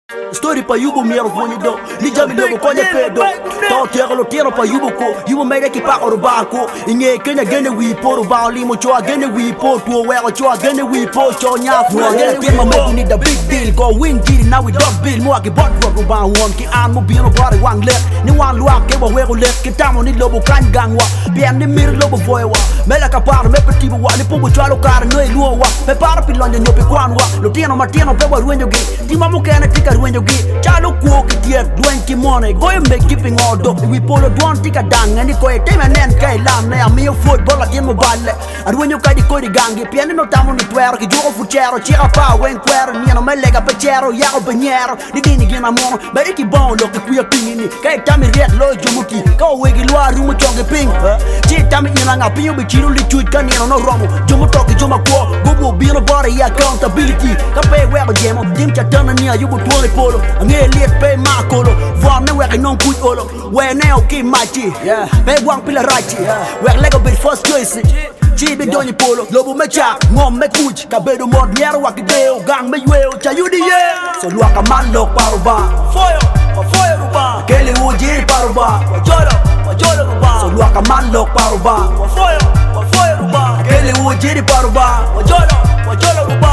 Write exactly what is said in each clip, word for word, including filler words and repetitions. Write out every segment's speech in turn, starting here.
Story pa yubu miero foni do ni jami lobo konya pedo to tero lo tero pa yubu ko yubu mede ki pa oruba ko inge kenya gene wi poru ba limo cho gene wi po to we ko cho gene wi po cho nya fu gene wi mo ni the big deal go win deal now we dog bill mo ki bot ro ba won ki an mo bino bari wang le ni wan luak ke bo we ko le ki tamo ni lobo kan gangwa bien ni mir lobo voewa mela ka par me petit wa ni po cho lo kar no e luo wa pe par pilonja nyopi kwanwa lo tieno matino pe wa ruenjo gi ti mamu kena tika ruenjo gi chalo kuo ki tiek duen ki mone go e make keeping all do we polo don tika dang ni ko e tema nen kai lam na mi football at mo balle arwenyo kai di ko di gangi piano no tamo ni twero ki jogo fucero chira pa wen kwero ni no melega pechero ya o banyero ni dini gina mo ba iki bon lo ki kuya pingini kai tami riek lo jomuki ko we gi lwa rumo chonge ping chi tami ina nga pinyo be chiro li chuit kan no romo jomo toki joma ko go bino body accountability ka pe we ko jemo dim cha tana ni ayu bu tole polo nge liet pe makolo vom ne we ka non put olo we ne o ki machi pe wang pila rachi we lego bit first choice chi be doni polo lobo me cha ngom me kuch ka bedo mod miero wa ki deo gang me yeo cha yudi ye so lua ka malo paruba foyo foyo ruba kele uji paruba jolo jolo ruba so lua ka malo paruba foyo foyo ruba kele uji paruba jolo jolo ruba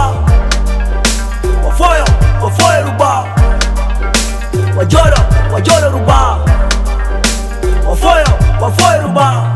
foyo foyo ruba wajolo wajolo ruba wafoyo wafoyo ruba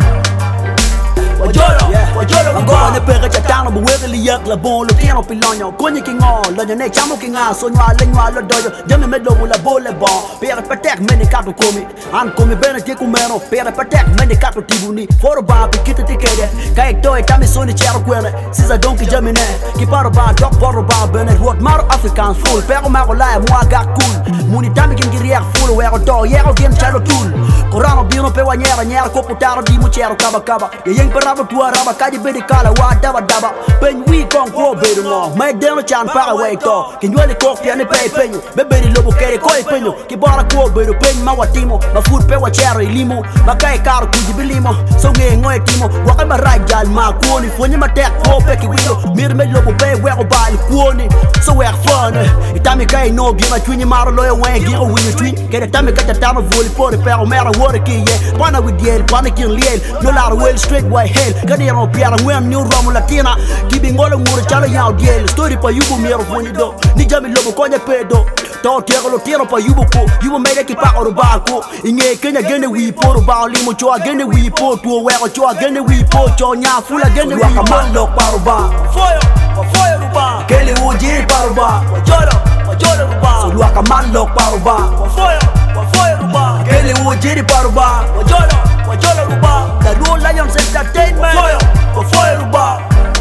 wajolo wajolo ruba ne pega chatano bu wegli yak la bon lo tieno pilonyo konyi ki ngo lo ne chamo ki nga so nywa le nywa lo dojo jame me do la bole bon pere patek me ne kato komi an komi bene ti kumeno pere patek me ne kato tibuni foro ba pikite tikede kai to e tami so ni chero kwene sisa donki jame ne ki paro ba dok poro ba bene rot maro africans full pero ma ko la mo aga cool muni tami kin girier full we ko to yero gen chalo tool korano bino pe wanyera nyera ko putaro di mu chero kaba kaba ye yeng paraba tua raba kaji bedi kala wa daba daba pen wi kon ko bedo no mai deno chan para we to kin yole ko piane pe penyo be bedi lobo kere ko e penyo ki bara ko bedo pen ma watimo ma food pe wa chero limo ma kai karo ku jibilimo so nge ngoe timo wa ka marajal ma ko ni fonye ma tek ko pe ki wido mir me lobo pe we ko bal ko ni so we fun itami kai no gi ma twini maro lo we gi o wi twin kere tami ka tama voli por pe o mera wore ki ye pana with yel pana kin liel no la well straight way hell gadi no piara wen new romo latina gibi ngolo ngure chala yaw diel story pa yubu mero foni do ni jami lobo konya pedo to tego lo tiro pa yubu ko yubu mede ki pa oruba ko inge kenya gene wi poru ba limo cho gene wi po to we ko cho gene wi po cho nya fula gene wi ka malo paruba foyo foyo ruba kele uji paruba jolo jolo ruba so lua ka malo paruba foyo foyo ruba kele uji paruba jolo jolo ruba the Blue Lions Entertainment foyo foyo ruba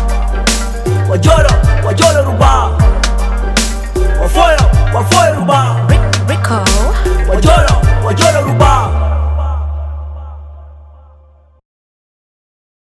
wajolo wajolo ruba wafoyo wafoyo ruba Rico wajolo wajolo